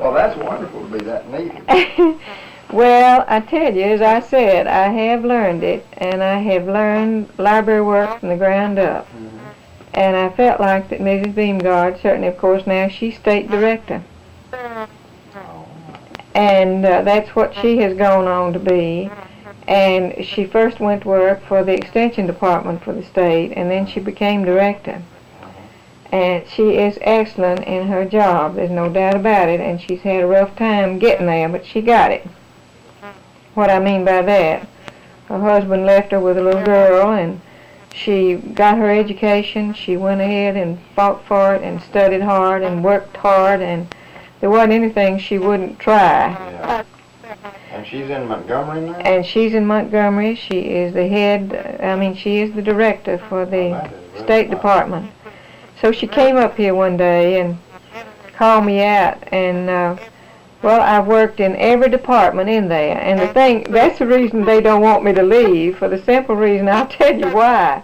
Oh, that's wonderful to be that neat. Well, I tell you, as I said, I have learned it, and I have learned library work from the ground up. And I felt like that Mrs. Beamgard, certainly, of course, now she's state director. And that's what she has gone on to be. And she first went to work for the extension department for the state, and then she became director. And she is excellent in her job, there's no doubt about it, and she's had a rough time getting there, but she got it. What I mean by that, her husband left her with a little girl, and she got her education. She went ahead and fought for it and studied hard and worked hard, and there wasn't anything she wouldn't try. Yeah. And she's in Montgomery now? And she's in Montgomery. She is the head, she is the director for the State Department. So she came up here one day and called me out, and well, I've worked in every department in there, and that's the reason they don't want me to leave, for the simple reason, I'll tell you why.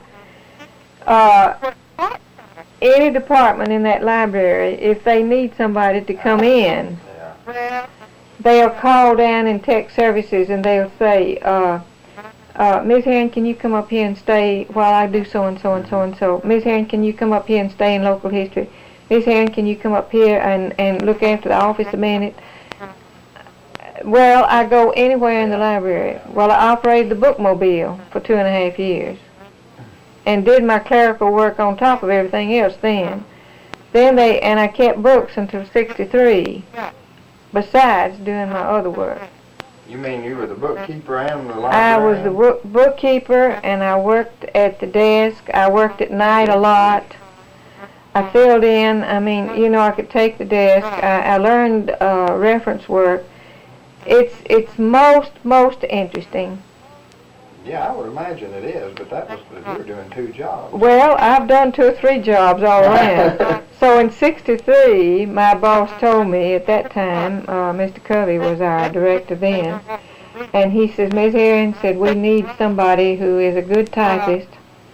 Any department in that library, if they need somebody to come in, they'll call down in tech services and they'll say, Ms. Herron, can you come up here and stay while I do so-and-so and so-and-so? Ms. Herron, can you come up here and stay in local history? Ms. Herron, can you come up here and look after the office a minute? Well, I go anywhere in the library. Well, I operated the bookmobile for 2.5 years and did my clerical work on top of everything else then. And I kept books until 63, besides doing my other work. You mean you were the bookkeeper and the librarian? I was the bookkeeper, and I worked at the desk. I worked at night a lot. I filled in. I could take the desk. I learned reference work. It's most interesting. Yeah, I would imagine it is, but that was because you were doing 2 jobs. Well, I've done 2 or 3 jobs all around. So in '63, my boss told me at that time, Mr. Covey was our director then, and he says, Ms. Herron said, we need somebody who is a good typist,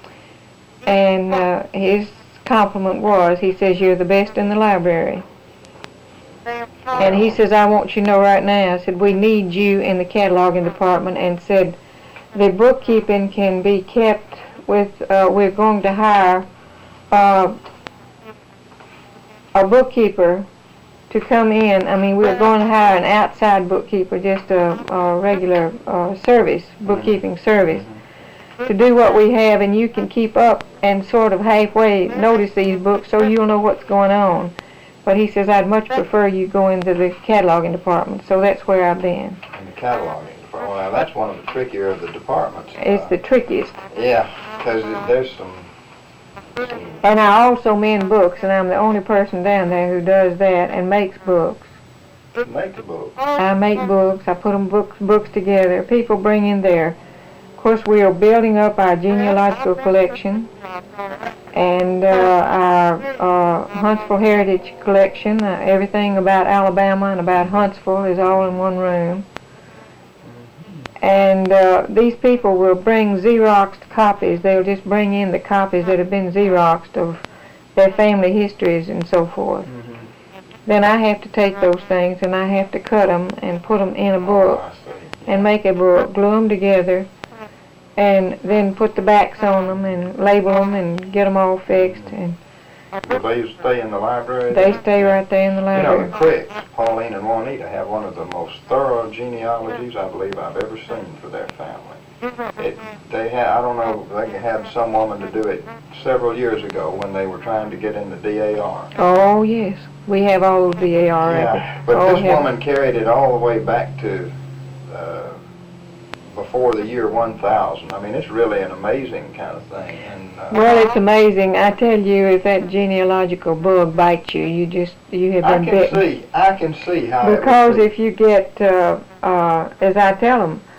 and his compliment was, he says, you're the best in the library. And he says, I want you to know right now, I said, we need you in the cataloging department, and said, the bookkeeping can be kept with, we're going to hire a bookkeeper to come in. We're going to hire an outside bookkeeper, just a regular bookkeeping service, to do what we have, and you can keep up and sort of halfway notice these books so you'll know what's going on. But he says, I'd much prefer you go into the cataloging department, so that's where I've been. In the cataloging department. Well, that's one of the trickier of the departments. It's the trickiest. Yeah, because there's some... And I also mend books, and I'm the only person down there who does that and makes books. Make the book. I make books. I put them books together. People bring in there. Of course, we are building up our genealogical collection and our Huntsville Heritage collection. Everything about Alabama and about Huntsville is all in one room. And these people will bring Xeroxed copies. They'll just bring in the copies that have been Xeroxed of their family histories and so forth. Then I have to take those things and I have to cut them and put them in a book and make a book, glue them together, and then put the backs on them and label them and get them all fixed. And do they stay in the library? They stay right there in the library. You know, the Cricks, Pauline and Juanita, have one of the most thorough genealogies I believe I've ever seen for their family. I don't know, they had some woman to do it several years ago when they were trying to get in the DAR. Oh, yes. We have all the DAR records. But this woman carried it all the way back to before the year 1000. It's really an amazing kind of thing. And, well, it's amazing. I tell you, if that genealogical bug bites you, you have been bitten. I can see how. Because if you get, as I tell them,